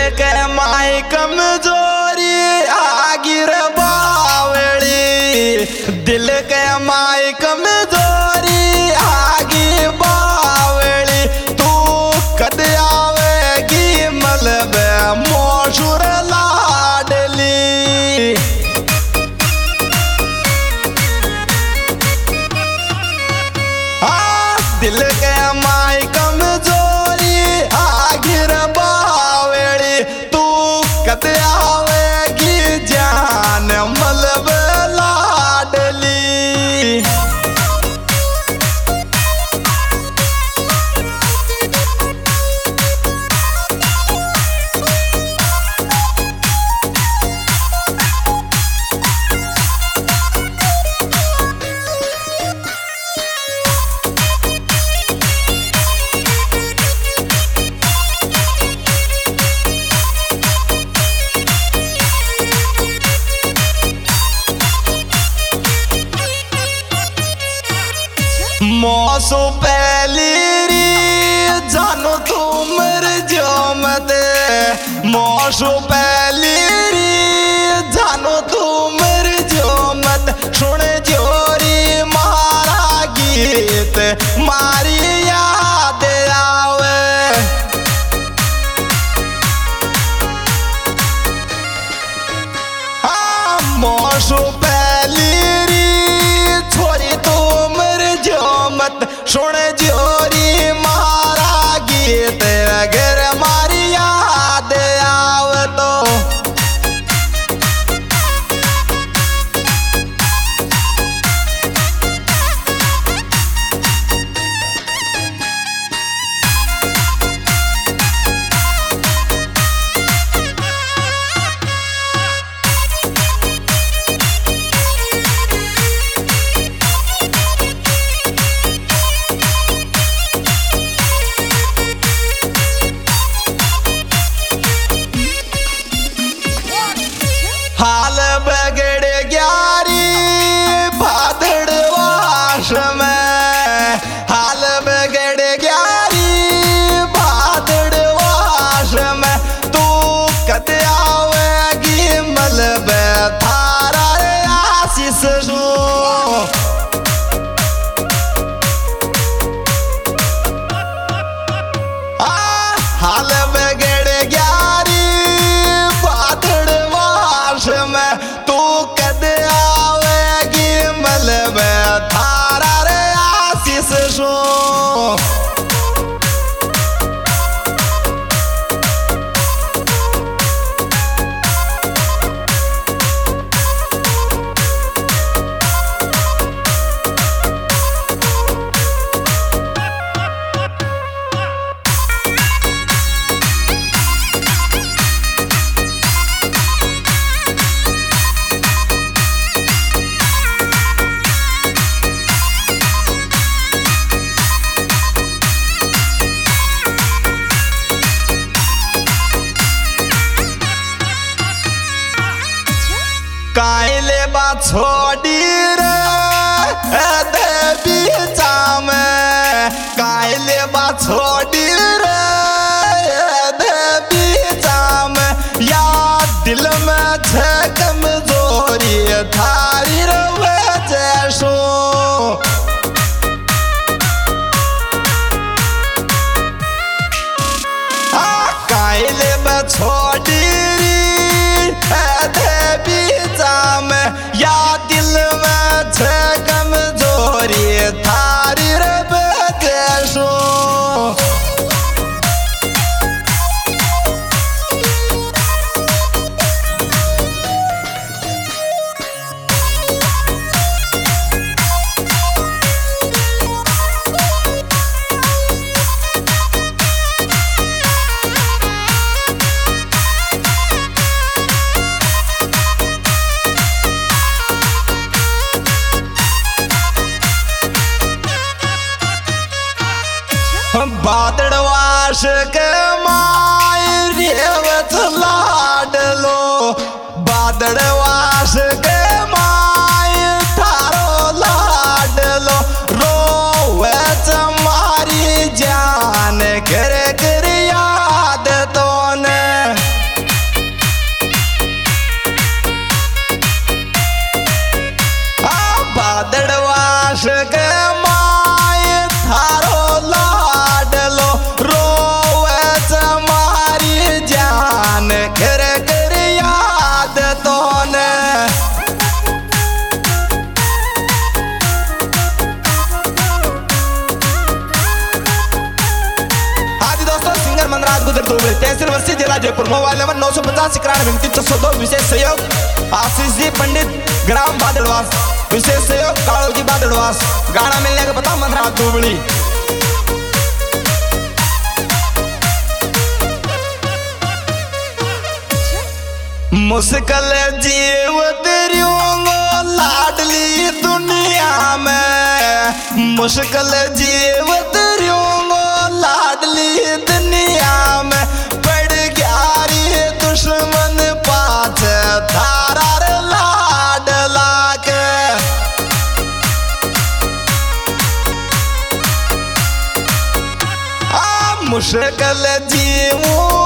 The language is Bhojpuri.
के माई कमजोरी आगिर बावली, दिल के माई कमजोरी आगी बावली, तू कद आवेगी मलबे मोशुर लाडली। दिल के माई कमजोरी आगिर बावली, तू कद आवेगी जान मलब लाडली। मौसू पहली री जानो तू मर जो मत, मौसू पहली री जानो तू मर जो मत, सुन जोरी मारा गीत मारी याद आवे। मौसू पहली री छोरी तू मर जो मत, सुन जोरी मारा गीत अगर मारी याद आव तो। हाल बगड़ ग्यारी भादड़ वाश में, हाल बगड़ ग्यारी भादड़ वाश में, तू कद आवेगी मलब थारा आशीष सो। हाल बगड़ ग्यारी भादड़ वाश में, तू कद आवेगी मलब थारा रे आशीष सो। कायले बा छोड़ी रे देवी जाम, कायले बा छोड़ी रे देवी जाम, या दिल में छे कमजोरी थारी रे जैसो। कायले बा छोड़ी देवी जाम, या दिल में छे कमजोरी थारी रे बेजैसो। बादड़वास के माय रेवत लाडलो, बादड़वास के माय थारो लाडलो, रोवे तुम्हारी जान कर कर याद तो ने। के माय थारो लाडलो रोवे मारी जान कर कर याद तोने। तहसील वर्षी जिला जयपुर। Mobile number 950 91 302। विशेष सहयोग आशीष जी पंडित ग्राम बादड़वास। विशेष सहयोग कालू जी बादड़वास। गाना मिलने का पता मंदरा दुबड़ी। मुश्किल जीवत रहोगो लाडली दुनिया में। मुश्किल जीवत रहोगो लाडली दुनिया में। पड़ गया रे दुश्मन पाछ धारा लाडला के। मुश्किल जीवो